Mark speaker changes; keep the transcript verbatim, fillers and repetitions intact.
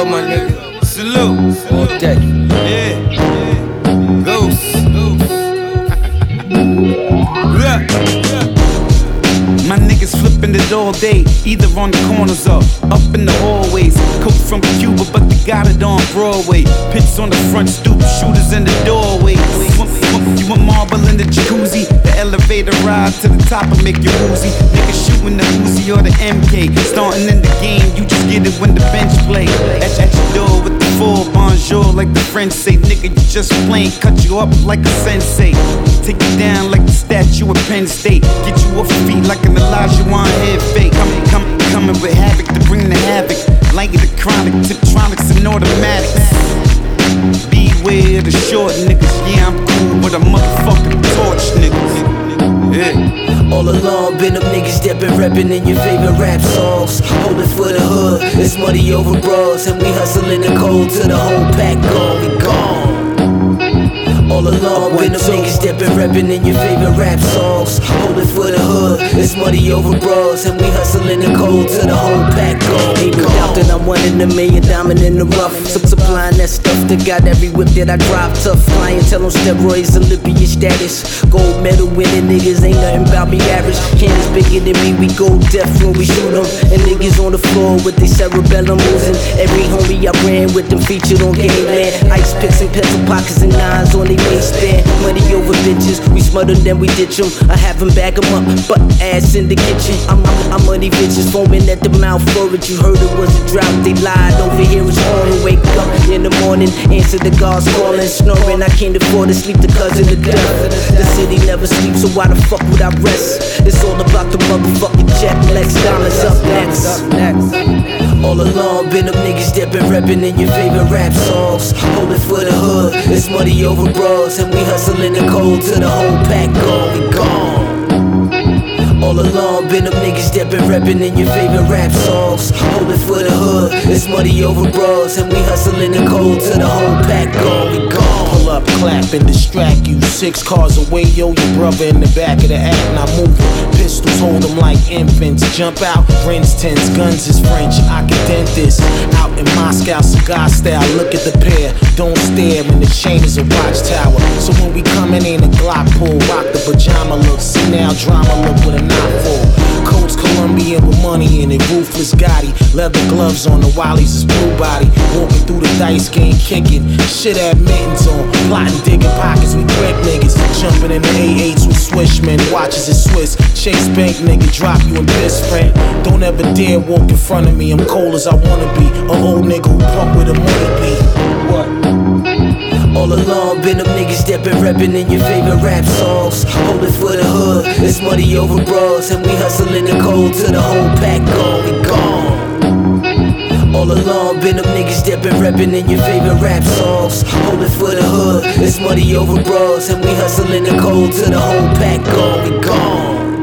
Speaker 1: go, my nigga. Salute.
Speaker 2: All day.
Speaker 1: Yeah. Ghost.
Speaker 3: My niggas flipping it all day, either on the corners or up in the hallways. Coke from Cuba, but they got it on Broadway. Pits on the front stoop, shooters in the doorway. You want marble in the jacuzzi, the elevator ride to the top and make you woozy. Niggas shooting the Uzi or the M K. Starting in the game, you just get it when the bench play. At, at your door with the full bonjour, like the French say. Nigga, you just plain, cut you up like a sensei. Take you down like the statue of Penn State. Get you off your feet like an Elijah Wan head fake. Coming, coming, coming with havoc to bring the havoc. Like the chronic, tiptronics and automatics. Beware the short niggas. Yeah, I'm cool, but a motherfucking torch niggas. Yeah.
Speaker 2: All along, been them niggas that been rapping in your favorite rap songs. Holding for the hood, it's money over bros. And we hustling the cold till the whole pack gone, we gone. All along, been them niggas that been rapping in your favorite rap songs. Holding for the hood, it's money over bros. And we hustling the cold till the whole pack gone. Ain't no doubt that I'm one in a million, diamond in the rough. Sup supplying that stuff that got every whip that I drive tough. Clientele on steroids, Olympian status. Gold medal winning niggas ain't nothing about me average. Cannons bigger than me, we go deaf when we shoot them. And niggas on the floor with their cerebellum losing. Every homie I ran with them featured on Gangland. Ice picks and pencil pockets and nines on they waistband. Money over bitches, we smother them, we ditch them. I have them bag them up, butt ass in the kitchen. I'm, I'm, I'm money bitches foaming at the mouth for it. You heard it was a drought, they lied. Over here it's pouring. Wake up in the morning, answer the guards calling, snoring. I can't afford to sleep, the cousin of death. The city never sleeps, so why the fuck would I rest? It's all about the motherfucking check. Lex Dollars up next. All along, been them niggas that been rapping in your favorite rap songs. Holding for the hood, it's money over bros. And we hustling the cold till the whole pack gone, we gone. All along, been them niggas that been rapping in your favorite rap songs. Holding for the hood, it's money over bros. And we hustling the cold till the whole pack gone, we gone.
Speaker 4: Pull up, clap, and distract you. Six cars away, yo, your brother in the back of the act, not moving. Pistols hold them like infants. Jump out, rents, tens, guns is French. I can dent this. Out in Moscow, cigar style. Look at the pair, don't stare, and the chain is a watchtower. So when we come in, ain't a Glock pull. Rock the pajama look, see now drama look with a knot full. Coats Colombian with money in it, ruthless Gotti. Leather gloves on, the Wallies is blue body. Walking through the dice game, kicking. Shit had mittens on, plotting, digging pockets. We grip niggas, jumping in the A eights with Swishman. Watches is Swiss, Chase Bank nigga, drop you in this friend. Don't ever dare walk in front of me, I'm cold as I wanna be. A old nigga who pump with a money beat. What?
Speaker 2: All along, been them niggas that been rapping in your favorite rap songs. Holding for the hood, it's money over bros. And we hustling the cold till the whole pack gone, we gone. All along, been them niggas that been rapping in your favorite rap songs. Holding for the hood, it's money over bros. And we hustling the cold till the whole pack gone, we gone.